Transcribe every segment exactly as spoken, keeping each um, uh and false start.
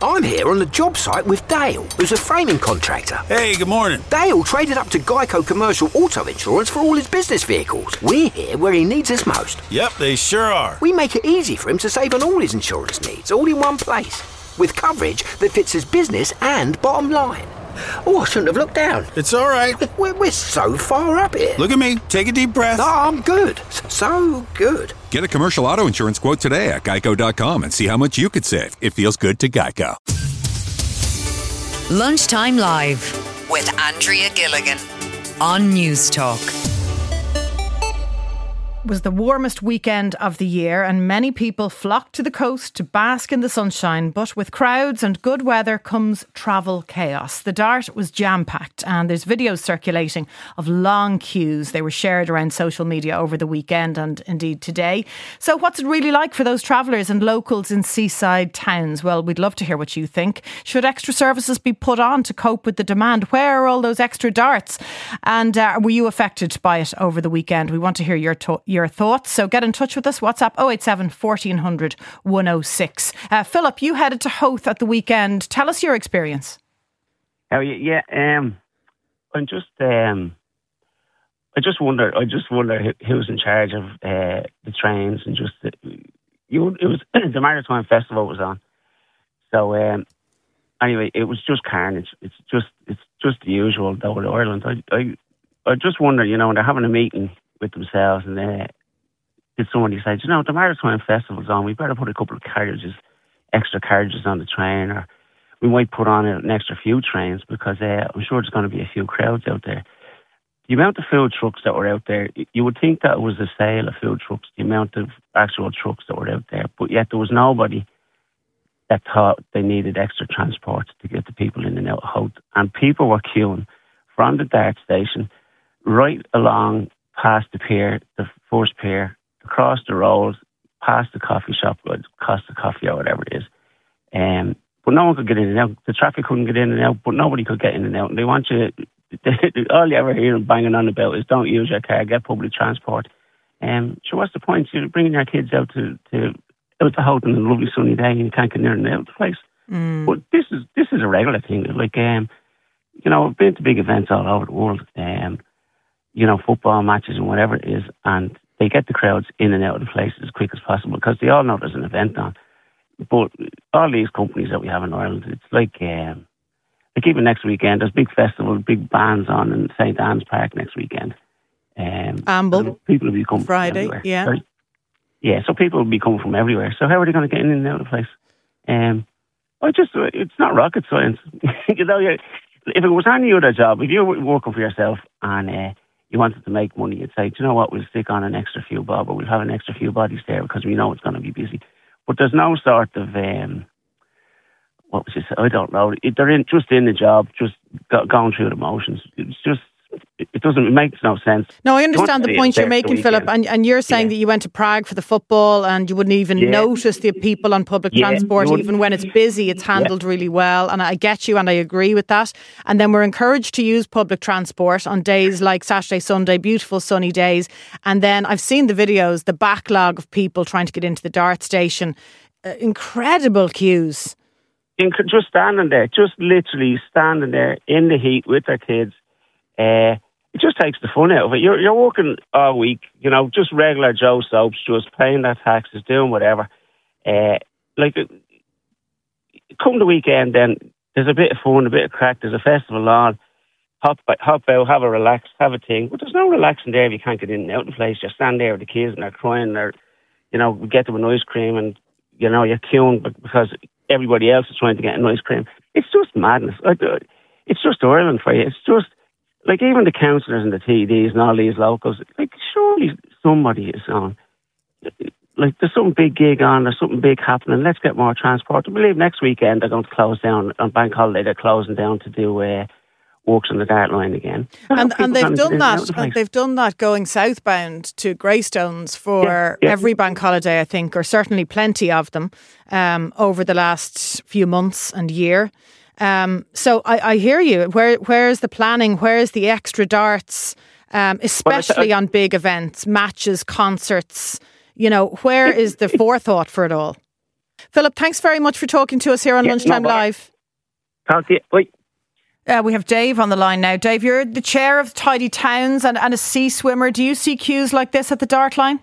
I'm here on the job site with Dale, who's a framing contractor. Hey, good morning. Dale traded up to Geico Commercial Auto Insurance for all his business vehicles. We're here where he needs us most. Yep, they sure are. We make it easy for him to save on all his insurance needs, all in one place, with coverage that fits his business and bottom line. Oh, I shouldn't have looked down. It's all right. We're, we're so far up here. Look at me. Take a deep breath. No, I'm good. So good. Get a commercial auto insurance quote today at geico dot com and see how much you could save. It feels good to Geico. Lunchtime Live with Andrea Gilligan on News Talk. Was the warmest weekend of the year and many people flocked to the coast to bask in the sunshine, but with crowds and good weather comes travel chaos. The Dart was jam-packed and there's videos circulating of long queues. They were shared around social media over the weekend and indeed today. So what's it really like for those travellers and locals in seaside towns? Well, we'd love to hear what you think. Should extra services be put on to cope with the demand? Where are all those extra darts? And uh, were you affected by it over the weekend? We want to hear your to- your thoughts. So get in touch with us. WhatsApp oh eight seven, fourteen hundred, one oh six. Uh, Philip, you headed to Howth at the weekend. Tell us your experience. Oh yeah, um, I'm just, um, I just wonder, I just wonder who, who's in charge of uh, the trains and just the, you. It was the Maritime Festival was on, so um, anyway, it was just carnage. It's just, it's just the usual though in Ireland. I, I, I just wonder, you know, when they're having a meeting with themselves and uh, did somebody say, you know, the Maritime Festival's on, we better put a couple of carriages, extra carriages on the train, or we might put on an extra few trains because uh, I'm sure there's going to be a few crowds out there. The amount of food trucks that were out there, you would think that it was a sale of food trucks, the amount of actual trucks that were out there, but yet there was nobody that thought they needed extra transport to get the people in and out of Howth. And people were queuing from the Dart station right along past the pier, the first pier, across the road, past the coffee shop, Costa Coffee or whatever it is. Um, but no one could get in and out. The traffic couldn't get in and out, but nobody could get in and out. And they want you, all you ever hear them banging on about is don't use your car, get public transport. Um, so what's the point? You're bringing your kids out to, to out to Howth on a lovely sunny day and you can't get in and out of the place. Mm. But this is this is a regular thing. Like, um, you know, I've been to big events all over the world. Um, you know, football matches and whatever it is, and they get the crowds in and out of the place as quick as possible because they all know there's an event on. But all these companies that we have in Ireland, it's like, um, like even next weekend, there's big festival, big bands on in Saint Anne's Park next weekend. Um, Amble. People will be coming Friday, from everywhere. yeah. Sorry? Yeah, so people will be coming from everywhere. So how are they going to get in and out of the place? Um, I just, it's not rocket science. you know, if it was any other job, if you were working for yourself and uh, you wanted to make money, you'd say, do you know what, we'll stick on an extra few bob, or we'll have an extra few bodies there because we know it's going to be busy. But there's no sort of, um, what was it, I don't know, they're in, just in the job, just go, going through the motions. It's just, it doesn't, it makes no sense. No, I understand the point you're making, Philip, and, and you're saying yeah. that you went to Prague for the football and you wouldn't even yeah. notice the people on public yeah, transport, even when it's busy, it's handled yeah. really well, and I get you and I agree with that. And then we're encouraged to use public transport on days like Saturday, Sunday, beautiful sunny days. And then I've seen the videos, the backlog of people trying to get into the Dart station, uh, incredible queues. Just standing there, just literally standing there in the heat with their kids. Uh, it just takes the fun out of it. You're you're working all week, you know, just regular Joe soaps, just paying their taxes, doing whatever. Uh, like, come the weekend, then there's a bit of fun, a bit of crack. There's a festival on. Hop, hop out, have a relax, have a thing. But there's no relaxing there if you can't get in and out of the place. You stand there with the kids and they're crying. They're, you know, we get them an ice cream and, you know, you're queuing because everybody else is trying to get an ice cream. It's just madness. It's just Ireland for you. It's just, like, even the councillors and the T Ds and all these locals, like, surely somebody is on. Like, there's some big gig on, there's something big happening, let's get more transport. I believe next weekend they're going to close down, on Bank Holiday, they're closing down to do uh, works on the Dart line again. And, and they've done that, and they've done that going southbound to Greystones for yeah, yeah. every Bank Holiday, I think, or certainly plenty of them um, over the last few months and year. Um, so I, I hear you. Where where's the planning? Where's the extra darts? Um, especially well, on big events, matches, concerts. You know, where is the forethought for it all? Philip, thanks very much for talking to us here on Yeah, Lunchtime no bother. Live. Talk to you. Bye. Uh, we have Dave on the line now. Dave, you're the chair of Tidy Towns and, and a sea swimmer. Do you see queues like this at the Dart line?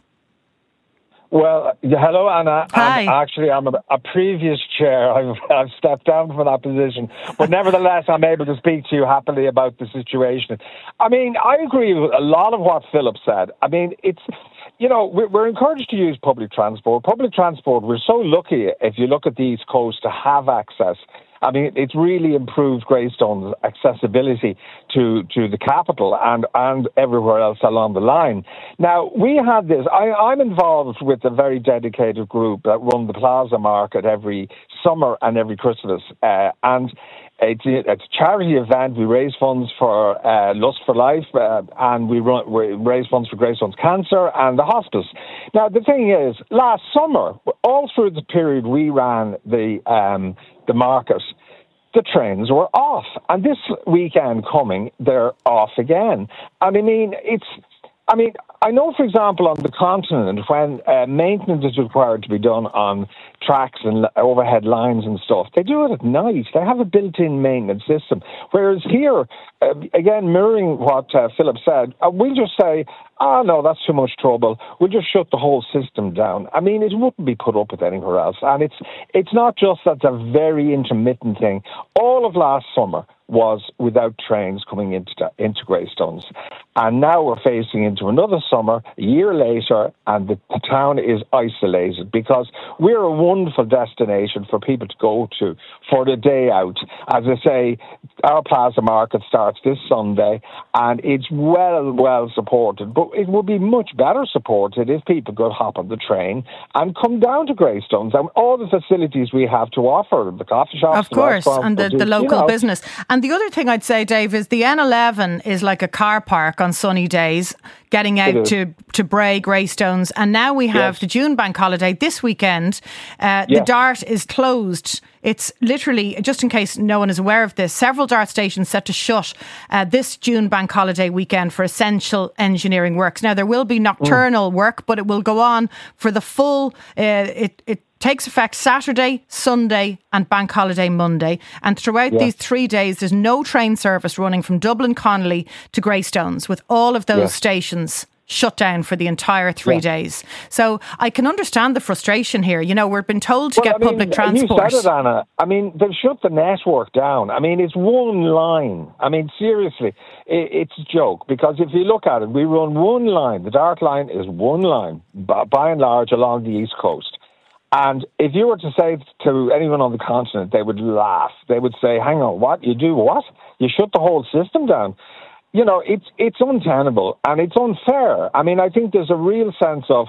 Well, hello, Anna. Hi. And actually, I'm a, a previous chair. I've, I've stepped down from that position. But nevertheless, I'm able to speak to you happily about the situation. I mean, I agree with a lot of what Philip said. I mean, it's, you know, we're, we're encouraged to use public transport. Public transport, we're so lucky, if you look at the East Coast, to have access. I mean, it's really improved Greystone's accessibility to, to the capital and, and everywhere else along the line. Now, we had this. I, I'm involved with a very dedicated group that run the Plaza Market every summer and every Christmas. Uh, and it's a, it's a charity event. We raise funds for uh, Lust for Life, uh, and we, run, we raise funds for Greystone's Cancer and the hospice. Now, the thing is, last summer, all through the period we ran the um, the market, the trains were off. And this weekend coming, they're off again. And I mean, it's, I mean, I know, for example, on the continent, when uh, maintenance is required to be done on tracks and overhead lines and stuff, they do it at night. They have a built-in maintenance system. Whereas here, uh, again, mirroring what uh, Philip said, uh, we'll just say, oh, no, that's too much trouble. We'll just shut the whole system down. I mean, it wouldn't be put up with anywhere else. And it's it's not just that it's a very intermittent thing. All of last summer was without trains coming into into Greystones. And now we're facing into another summer, a year later, and the, the town is isolated because we're a wonderful destination for people to go to for the day out. As I say, our Plaza Market starts this Sunday, and it's well, well supported. But it would be much better supported if people could hop on the train and come down to Greystones and all the facilities we have to offer, the coffee shops, of course, and the, the local you know. business. And the other thing I'd say, Dave, is the N eleven is like a car park on sunny days, getting out to, to Bray, Greystones. And now we have yes. the June bank holiday this weekend. Uh, yes. The Dart is closed. It's literally, just in case no one is aware of this, several Dart stations set to shut uh, this June bank holiday weekend for essential engineering works. Now, there will be nocturnal mm. work, but it will go on for the full, uh, it, it takes effect Saturday, Sunday and bank holiday Monday. And throughout yeah. these three days, there's no train service running from Dublin Connolly to Greystones, with all of those yeah. stations shut down for the entire three yeah. days. So I can understand the frustration here. You know, we've been told to well, get I mean, public transport. You said it, Anna. I mean, they've shut the network down. I mean, it's one line. I mean, seriously, it's a joke, because if you look at it, we run one line. The Dart line is one line, by and large, along the East Coast. And if you were to say to anyone on the continent, they would laugh. They would say, hang on, what? You do what? You shut the whole system down? You know, it's it's untenable and it's unfair. I mean, I think there's a real sense of,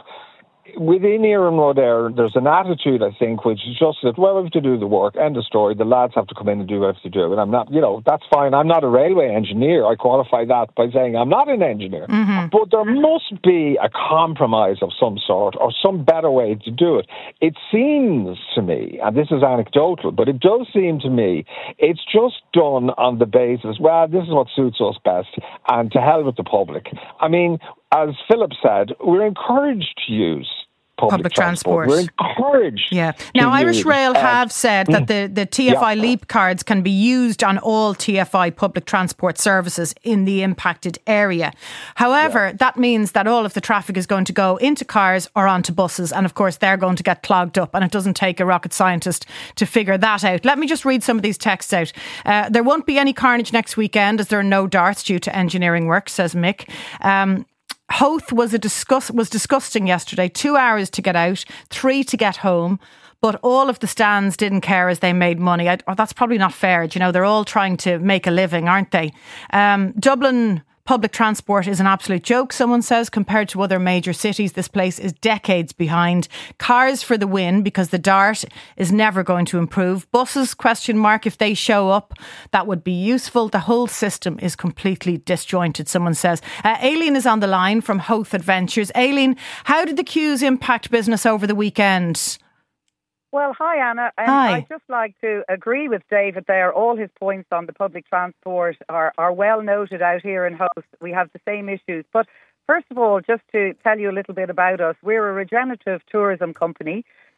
within Iran Road there, there's an attitude, I think, which is just that, well, we have to do the work, end of story. The lads have to come in and do what they have to do. And I'm not, you know, that's fine. I'm not a railway engineer. I qualify that by saying I'm not an engineer. Mm-hmm. But there must be a compromise of some sort or some better way to do it. It seems to me, and this is anecdotal, but it does seem to me, it's just done on the basis, well, this is what suits us best, and to hell with the public. I mean, as Philip said, we're encouraged to use public, public transport. transport. We're encouraged. Yeah. Now, Irish use, Rail uh, have said that the, the T F I yeah. Leap cards can be used on all T F I public transport services in the impacted area. However, yeah. that means that all of the traffic is going to go into cars or onto buses. And of course, they're going to get clogged up. And it doesn't take a rocket scientist to figure that out. Let me just read some of these texts out. Uh, there won't be any carnage next weekend as there are no darts due to engineering work, says Mick. Um, Howth was a discuss was disgusting yesterday. Two hours to get out, three to get home. But all of the stands didn't care as they made money. I, oh, that's probably not fair. You know, they're all trying to make a living, aren't they? Um, Dublin public transport is an absolute joke, someone says, compared to other major cities. This place is decades behind. Cars for the win, because the Dart is never going to improve. Buses, question mark, if they show up, that would be useful. The whole system is completely disjointed, someone says. Uh, Aileen is on the line from Howth Adventures. Aileen, how did the queues impact business over the weekend? Well, hi, Anna. Um, hi. I'd just like to agree with David there. All his points on the public transport are, are well noted out here in Howth. We have the same issues. But first of all, just to tell you a little bit about us, we're a regenerative tourism company.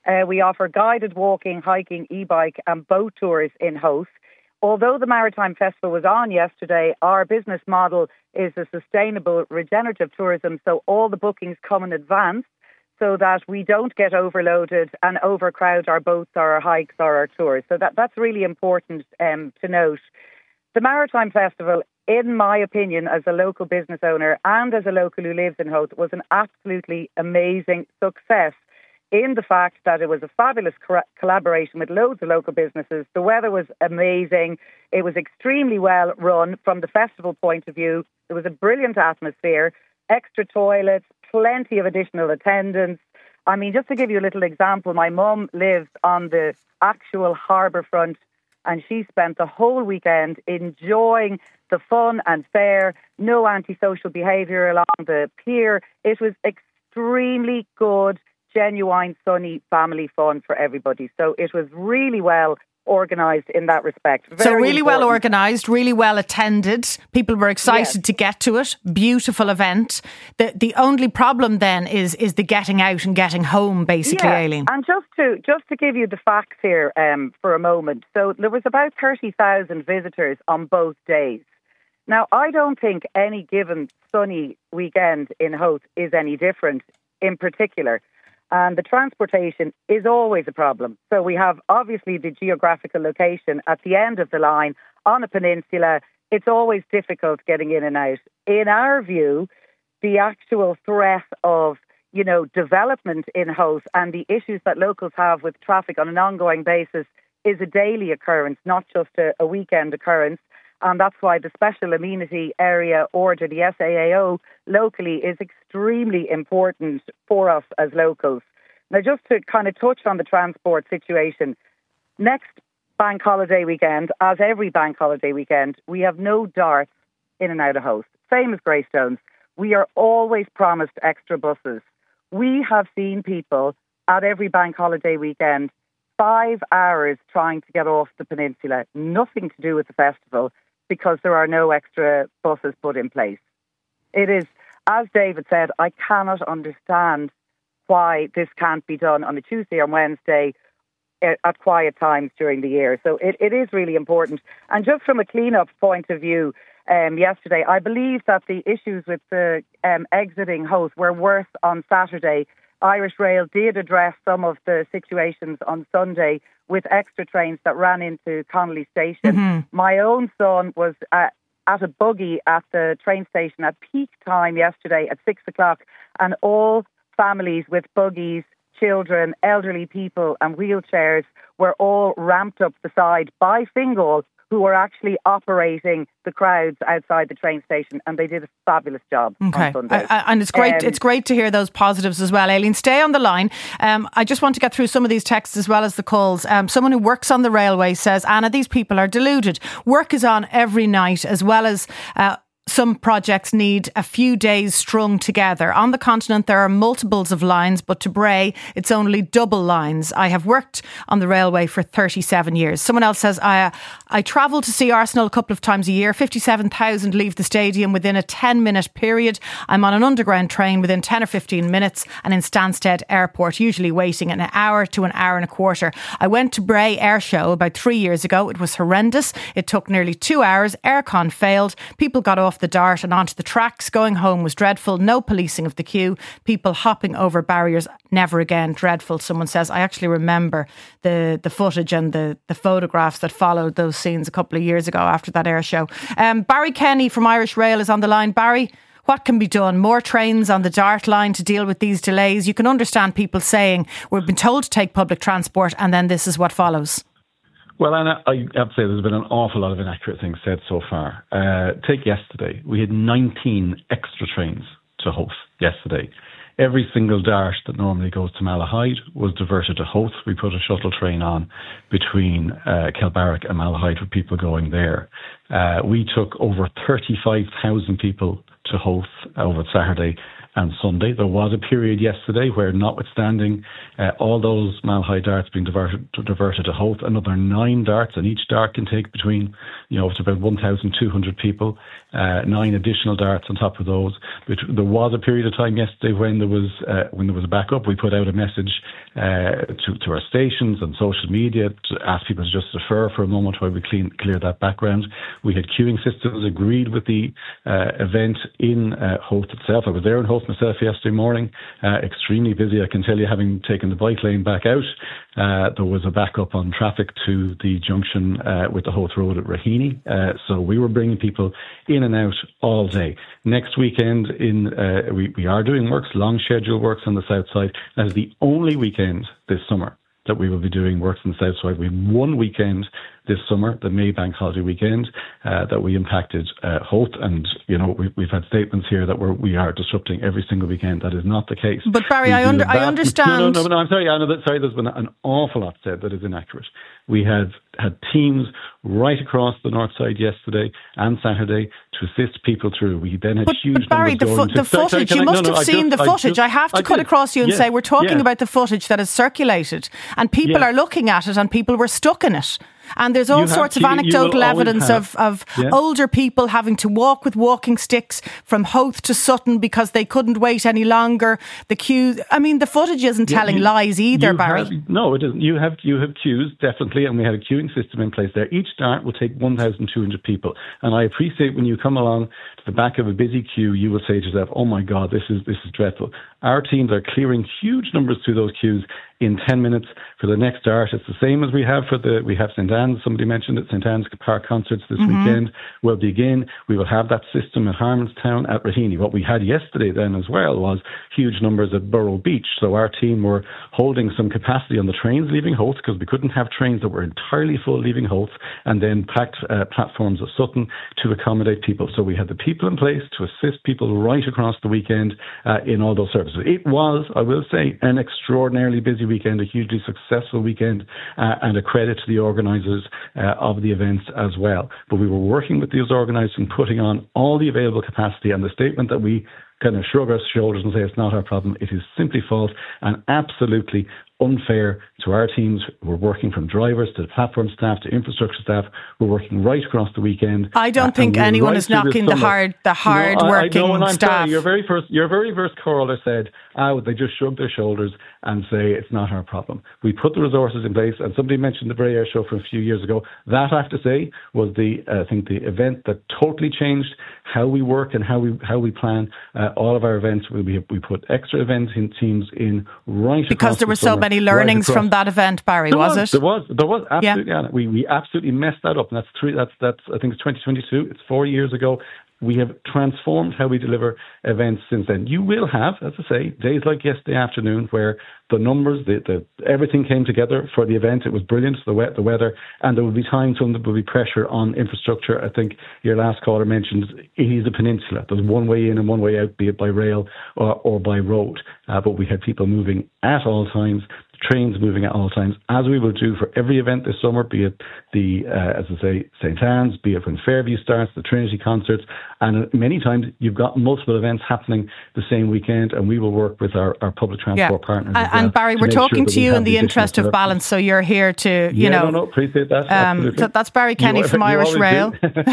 Uh, we offer guided walking, hiking, e-bike and boat tours in Howth. Although the Maritime Festival was on yesterday, our business model is a sustainable regenerative tourism, so all the bookings come in advance so that we don't get overloaded and overcrowd our boats or our hikes or our tours. So that, that's really important um, to note. The Maritime Festival, in my opinion, as a local business owner and as a local who lives in Howth, was an absolutely amazing success, in the fact that it was a fabulous co- collaboration with loads of local businesses. The weather was amazing. It was extremely well run from the festival point of view. There was a brilliant atmosphere, extra toilets, plenty of additional attendance. I mean, just to give you a little example, my mum lives on the actual harbour front and she spent the whole weekend enjoying the fun and fair, no antisocial behaviour along the pier. It was extremely good, genuine, sunny family fun for everybody. So it was really well organised in that respect. Very so really important. well organised, really well attended. People were excited Yes. to get to it. Beautiful event. The the only problem then is is the getting out and getting home, basically, yeah. Aileen. And just to just to give you the facts here um, for a moment. So there was about thirty thousand visitors on both days. Now, I don't think any given sunny weekend in Howth is any different in particular. And the transportation is always a problem. So we have obviously the geographical location at the end of the line on a peninsula. It's always difficult getting in and out. In our view, the actual threat of, you know, development in Howth and the issues that locals have with traffic on an ongoing basis is a daily occurrence, not just a, a weekend occurrence. And that's why the Special Amenity Area Order, the S A A O, locally is extremely important for us as locals. Now, just to kind of touch on the transport situation, next bank holiday weekend, as every bank holiday weekend, we have no darts in and out of Howth. Same as Greystones. We are always promised extra buses. We have seen people at every bank holiday weekend, five hours trying to get off the peninsula, nothing to do with the festival, because there are no extra buses put in place. It is, as David said, I cannot understand why this can't be done on a Tuesday or Wednesday at quiet times during the year. So it, it is really important. And just from a clean-up point of view, um, yesterday, I believe that the issues with the um, exiting Howth were worse on Saturday. Irish Rail did address some of the situations on Sunday with extra trains that ran into Connolly Station. Mm-hmm. My own son was uh, at a buggy at the train station at peak time yesterday at six o'clock, and all families with buggies, children, elderly people and wheelchairs were all ramped up the side by Fingal, who were actually operating the crowds outside the train station, and they did a fabulous job okay. on Sunday. I, I, and it's great. Um, it's great to hear those positives as well. Aileen, stay on the line. Um, I just want to get through some of these texts as well as the calls. Um, someone who works on the railway says, Anna, these people are deluded. Work is on every night, as well as Uh, some projects need a few days strung together. On the continent, there are multiples of lines, but to Bray, it's only double lines. I have worked on the railway for thirty-seven years. Someone else says, I, I travel to see Arsenal a couple of times a year. fifty-seven thousand leave the stadium within a ten-minute period. I'm on an underground train within ten or fifteen minutes and in Stansted Airport, usually waiting an hour to an hour and a quarter. I went to Bray Air Show about three years ago. It was horrendous. It took nearly two hours. Aircon failed. People got off the Dart and onto the tracks. Going home was dreadful. No policing of the queue. People hopping over barriers. Never again. Dreadful. Someone says, I actually remember the, the footage and the, the photographs that followed those scenes a couple of years ago after that air show. Um, Barry Kenny from Irish Rail is on the line. Barry, what can be done? More trains on the Dart line to deal with these delays? You can understand people saying, we've been told to take public transport, and then this is what follows. Well, Anna, I have to say there's been an awful lot of inaccurate things said so far. Uh, take yesterday. We had nineteen extra trains to Howth yesterday. Every single Dart that normally goes to Malahide was diverted to Howth. We put a shuttle train on between uh, Kilbarrack and Malahide for people going there. Uh, we took over thirty-five thousand people to Howth over Saturday, and Sunday. There was a period yesterday where, notwithstanding uh, all those Malahide darts being diverted, diverted to Howth, another nine darts, and each dart can take between, you know, it's about one thousand two hundred people, uh, nine additional darts on top of those. But there was a period of time yesterday when there was uh, when there was a backup. We put out a message uh, to, to our stations and social media to ask people to just defer for a moment while we clean, clear that background. We had queuing systems agreed with the uh, event in uh, Howth itself. I was there in Howth myself yesterday morning, uh, extremely busy. I can tell you, having taken the bike lane back out, uh, there was a backup on traffic to the junction uh, with the Howth Road at Raheny. Uh, so we were bringing people in and out all day. Next weekend, in uh, we, we are doing works, long schedule works on the south side. That is the only weekend this summer that we will be doing works on the south side. We have one weekend this summer, the May Bank Holiday weekend, uh, that we impacted uh, Howth, and you know we, we've had statements here that we're, we are disrupting every single weekend. That is not the case. But Barry, I, under, I understand. No, no, no, no. I'm sorry, Anna. That, sorry, there's been an awful lot said that is inaccurate. We have had teams right across the north side yesterday and Saturday to assist people through. We then had but, huge but Barry, the, fo- to, the sorry, footage, sorry, you I, must no, no, have I seen just, the I footage. just, I have to I cut did. across you and yeah. say we're talking yeah. about the footage that is circulated, and people yeah. are looking at it and people were stuck in it. And there's all you sorts to, of anecdotal evidence have, of, of yeah. older people having to walk with walking sticks from Howth to Sutton because they couldn't wait any longer. The queue, I mean, the footage isn't yeah, telling you, lies either, Barry. Have, no, it isn't. You have, you have queues, definitely, and we had a queuing system in place there. Each dart will take one thousand two hundred people. And I appreciate when you come along to the back of a busy queue, you will say to yourself, oh my God, this is this is dreadful. Our teams are clearing huge numbers through those queues in ten minutes for the next dart. It's the same as we have for the, we have Saint Anne's, somebody mentioned it, Saint Anne's Park concerts this mm-hmm. weekend will begin. We will have that system at Harmonstown, at Raheny. What we had yesterday then as well was huge numbers at Burrow Beach. So our team were holding some capacity on the trains leaving Howth because we couldn't have trains that were entirely full leaving Howth, and then packed uh, platforms at Sutton to accommodate people. So we had the people in place to assist people right across the weekend uh, in all those services. It was, I will say, an extraordinarily busy weekend, a hugely successful weekend, uh, and a credit to the organisers uh, of the events as well. But we were working with those organisers and putting on all the available capacity, and the statement that we kind of shrug our shoulders and say it's not our problem, it is simply false and absolutely unfair to our teams. We're working from drivers to platform staff to infrastructure staff. We're working right across the weekend. I don't uh, think anyone right is knocking the hard, the hard no, working I, I know, and I'm staff. Sorry, your very first, your very first caller said, "Oh, they just shrug their shoulders and say it's not our problem." We put the resources in place, and somebody mentioned the Bray Air Show from a few years ago. That, I have to say, was the uh, I think the event that totally changed how we work and how we how we plan uh, all of our events. We we, we put extra events in teams in right because there were so many learnings right from that event, Barry. There was, was it? There was. There was absolutely. Yeah. Anna. We we absolutely messed that up, and that's three. That's that's. I think it's twenty twenty-two. It's four years ago. We have transformed how we deliver events since then. You will have, as I say, days like yesterday afternoon where the numbers, the, the everything came together for the event. It was brilliant, the wet, the weather, and there will be times when there will be pressure on infrastructure. I think your last caller mentioned it is a peninsula. There's one way in and one way out, be it by rail or, or by road. Uh, but we had people moving at all times, trains moving at all times, as we will do for every event this summer, be it the, uh, as I say, Saint Anne's, be it when Fairview starts, the Trinity concerts, and many times you've got multiple events happening the same weekend, and we will work with our, our public transport yeah. partners. And, as well and Barry, we're talking sure to you in the interest of balance, so you're here to, you yeah, know. no, no, appreciate that. Um, so that's Barry Kenny you, from you Irish Rail.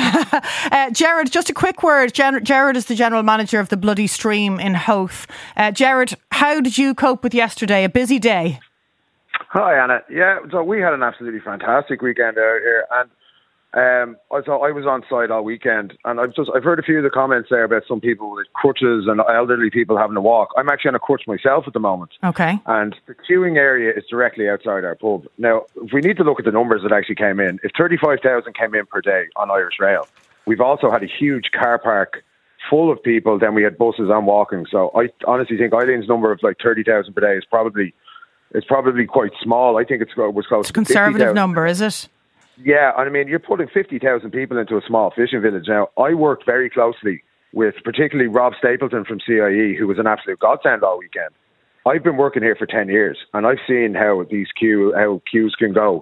uh, Gerard, just a quick word. Ger- Gerard is the general manager of the Bloody Stream in Howth. Uh, Gerard, how did you cope with yesterday? A busy day. Hi, Anna. Yeah, so we had an absolutely fantastic weekend out here, and um, I thought I was on site all weekend, and I've just I've heard a few of the comments there about some people with crutches and elderly people having to walk. I'm actually on a crutch myself at the moment. Okay. And the queuing area is directly outside our pub. Now, if we need to look at the numbers that actually came in, if thirty-five thousand came in per day on Irish Rail, we've also had a huge car park full of people. Then we had buses and walking. So I honestly think Eileen's number of like thirty thousand per day is probably. It's probably quite small. I think it's was close. It's a conservative number, is it? Yeah, I mean, you're putting fifty thousand people into a small fishing village. Now, I worked very closely with particularly Rob Stapleton from C I E, who was an absolute godsend all weekend. I've been working here for ten years, and I've seen how these queue, how queues can go.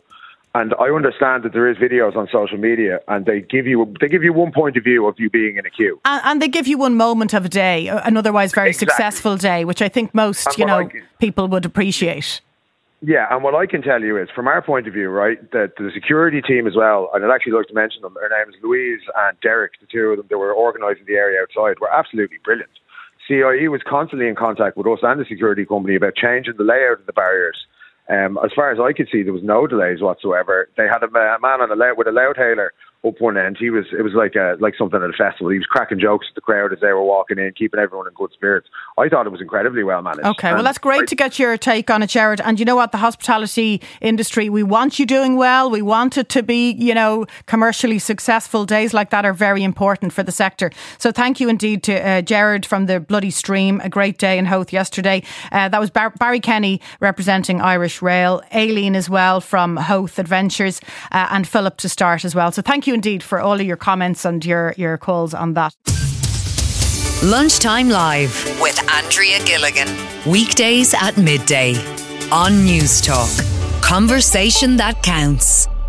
And I understand that there is videos on social media, and they give you they give you one point of view of you being in a queue, and, and they give you one moment of a day, an otherwise very exactly. successful day, which I think most and you know can, people would appreciate. Yeah, and what I can tell you is, from our point of view, right, that the security team as well, and I'd actually like to mention them. Their names Louise and Derek, the two of them that were organising the area outside, were absolutely brilliant. C I E was constantly in contact with us and the security company about changing the layout of the barriers. Um, as far as I could see, there was no delays whatsoever. They had a, a man on a loud, with a loud hailer up one end. He was it was like a, like something at a festival. He was cracking jokes at the crowd as they were walking in, keeping everyone in good spirits. I thought it was incredibly well managed. Okay, and well, that's great I, to get your take on it, Gerard. And you know what, the hospitality industry, we want you doing well. We want it to be, you know, commercially successful. Days like that are very important for the sector. So thank you indeed to uh, Gerard from the Bloody Stream. A great day in Howth yesterday. Uh, that was Bar- Barry Kenny representing Irish Rail, Aileen as well from Howth Adventures, uh, and Philip to start as well. So thank you indeed for all of your comments and your, your calls on that. Lunchtime Live with Andrea Gilligan. Weekdays at midday on News Talk. Conversation that counts.